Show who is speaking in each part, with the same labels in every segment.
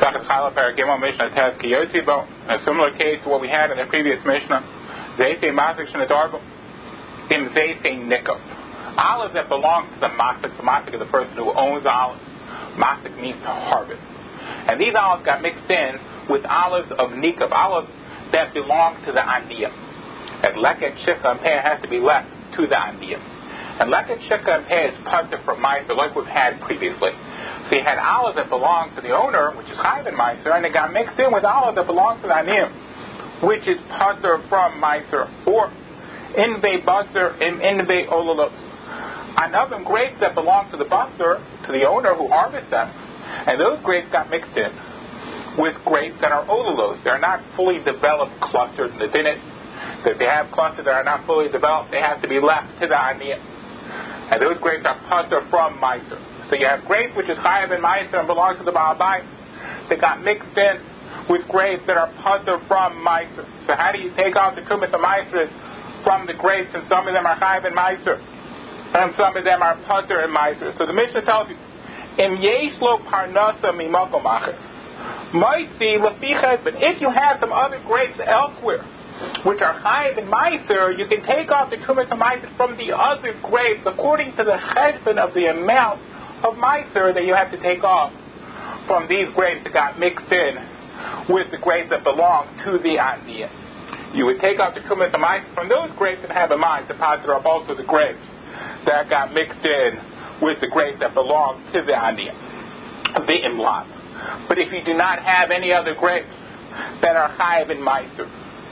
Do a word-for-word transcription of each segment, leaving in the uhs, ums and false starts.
Speaker 1: Second Challah, Paragimel, Mishnah Tez Kiyotzibo. A similar case to what we had in the previous Mishnah. Zeitei Masik Shinadarbo. Im Zeitei Nikov. Olives that belong to the Masik. The Masik is the person who owns the olives. Masik means to harvest. And these olives got mixed in with olives of Nikov. Olives that belong to the Aniyim. And Leket, Shikha, and Peh has to be left to the Aniyim. And Leket, Shikha, and Peh is Pasuk from Meiser, like we've had previously. So you had olives that belonged to the owner, which is Chayiv and Meiser, and it got mixed in with olives that belonged to the Aniyim, which is Pasuk from Meiser, or Inve Basar and Inve Ololos. Another grapes that belong to the Basar, to the owner who harvests them, and those grapes got mixed in with grapes that are Ololos. They're not fully developed clusters in the dinnet. So if they have clusters that are not fully developed, they have to be left to the Aniyim. And those grapes are Pasuk from Meiser. So you have grapes which is Chayav and Meiser and belongs to the Baal Bayis. They got mixed in with grapes that are Pasuk from Meiser. So how do you take off the Trumas of Meiser from the grapes? And some of them are Chayav and Meiser, and some of them are Pasuk and Meiser. So the Mishnah tells you, Im yesh lo parnasa mimakom acher, might see lefiches. But if you have some other grapes elsewhere which are Chayiv and Meiser, you can take off the Trumas of Meiser from the other grapes according to the cheshbon of the amount of Meiser that you have to take off from these grapes that got mixed in with the grapes that belong to the Aniyim. You would take off the Trumas of Meiser from those grapes and have in mind to positive up also the grapes that got mixed in with the grapes that belong to the Aniyim, the Imlat. But if you do not have any other grapes that are Chayiv and Meiser,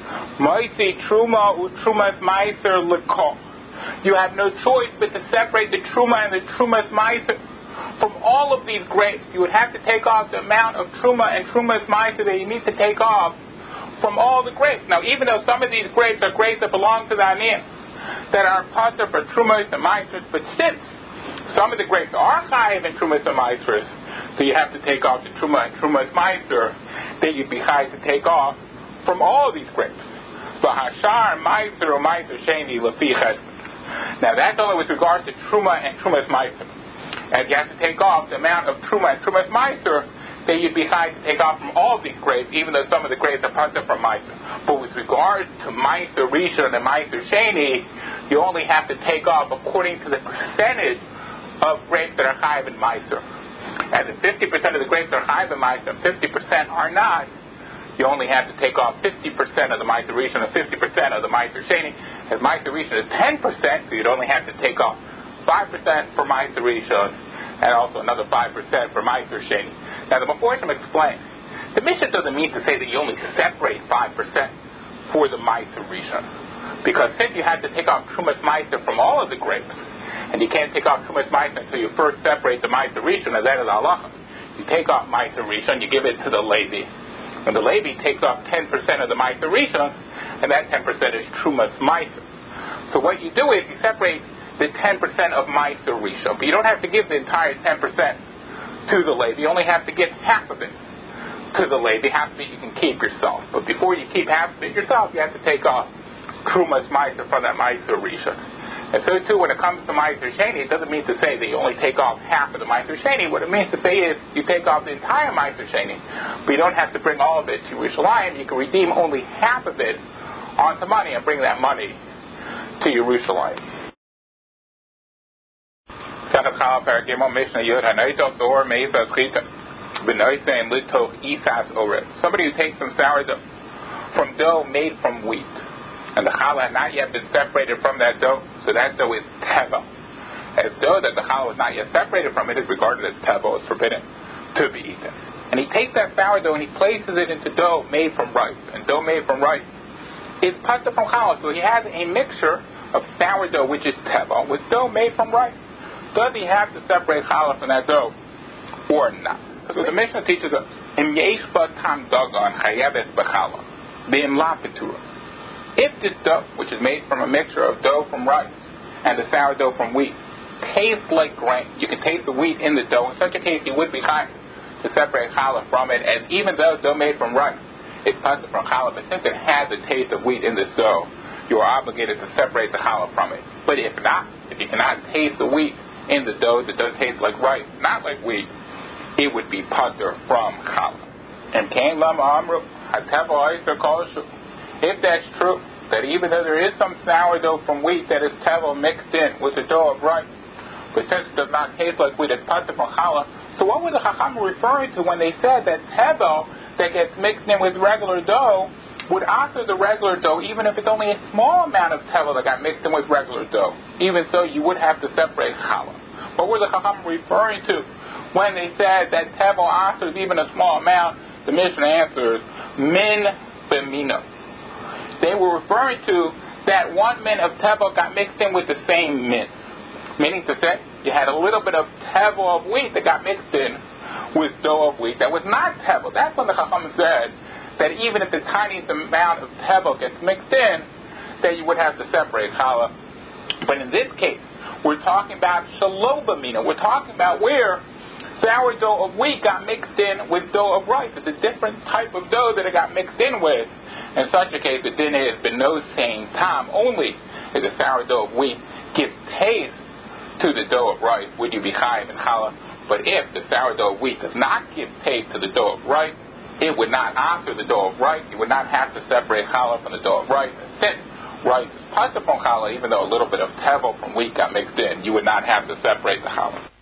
Speaker 1: Moisi Truma u Trumas Meiser L'kol, you have no choice but to separate the Truma and the Trumas Meiser from all of these grapes. You would have to take off the amount of Truma and Trumas Meiser that you need to take off from all the grapes. Now, even though some of these grapes are grapes that belong to the Aniyim, that are Pasuk for Trumas and Meisers, but since some of the grapes are Chayiv and Trumas and Meisers, so you have to take off the Truma and Trumas Meiser, then you'd be Chayiv to take off from all of these grapes. V'hashar Meiser or Meiser Sheni Lefi Cheshbon. Now that's only with regard to Truma and Trumas Meiser. And you have to take off the amount of Truma and Trumas Meiser that you'd be high to take off from all of these grapes, even though some of the grapes are Pasuk from Meiser. But with regard to Meiser Rishon and Meiser Sheni, you only have to take off according to the percentage of grapes that are Chayiv and Meiser. And if fifty percent of the grapes are Chayiv and Meiser and fifty percent are not, you only have to take off fifty percent of the Meiser Rishon and fifty percent of the Meiser Sheni. As Meiser Rishon is ten percent, so you'd only have to take off five percent for Meiser Rishon and also another five percent for Meiser Sheni. Now the Meforshim explain, the Mishnah doesn't mean to say that you only separate five percent for the Meiser Rishon. Because since you have to take off Trumas Meiser from all of the grapes, and you can't take off Trumas Meiser until you first separate the Meiser Rishon, and that is halacha. You take off Meiser Rishon, you give it to the Levi, and the Levi takes off ten percent of the Meiser Rishon, and that ten percent is Trumas Meiser. So what you do is you separate the ten percent of Meiser Rishon, but you don't have to give the entire ten percent to the Levi. You only have to give half of it to the Levi. Half of it you can keep yourself. But before you keep half of it yourself, you have to take off Trumas Meiser from that Meiser Rishon. And so too, when it comes to Meiser Sheni, it doesn't mean to say that you only take off half of the Meiser Sheni. What it means to say is you take off the entire Meiser Sheni, but you don't have to bring all of it to Yerushalayim. You can redeem only half of it onto money and bring that money to Yerushalayim. Somebody who takes some sourdough from dough made from wheat, and the challah had not yet been separated from that dough, so that dough is teva. As dough that the challah was not yet separated from, it is regarded as teva. It's forbidden to be eaten. And he takes that sourdough and he places it into dough made from rice, and dough made from rice is pasuk from challah. So he has a mixture of sourdough, which is teva, with dough made from rice. Does he have to separate challah from that dough or not? So the Mishnah teaches us, Im yesh ba tam dagan chayeves b'challah b'imla ketura. If this dough, which is made from a mixture of dough from rice and the sourdough from wheat, tastes like grain, you can taste the wheat in the dough. In such a case, you would be high to separate challah from it, as even though dough made from rice is pasuk from challah, but since it has the taste of wheat in this dough, you are obligated to separate the challah from it. But if not, if you cannot taste the wheat in the dough that does taste like rice, not like wheat, it would be patur from challah. And came Lama Amru, Hatevel Oyster Koshu. If that's true, that even though there is some sourdough from wheat that is tevel mixed in with the dough of rice, but since it does not taste like wheat, it's patur from challah. So what were the Chacham referring to when they said that tevel that gets mixed in with regular dough would answer the regular dough, even if it's only a small amount of tevel that got mixed in with regular dough? Even so, you would have to separate challah. What were the Chacham referring to when they said that tevel answers even a small amount? The Mishnah answers, min b'mino. They were referring to that one min of tevel got mixed in with the same min. Meaning to say, you had a little bit of tevel of wheat that got mixed in with dough of wheat that was not tevel. That's when the Chacham said that even if the tiniest amount of tevel gets mixed in, that you would have to separate challah. But in this case, we're talking about shelo b'mino. We're talking about where sourdough of wheat got mixed in with dough of rice. It's a different type of dough that it got mixed in with. In such a case, the din has been no same time. Only if the sourdough of wheat gives taste to the dough of rice would you be chayiv in challah. But if the sourdough of wheat does not give taste to the dough of rice, it would not answer the dough of rice. You would not have to separate challah from the dough of rice. And since rice is patur from challah, even though a little bit of tevel from wheat got mixed in, you would not have to separate the challah.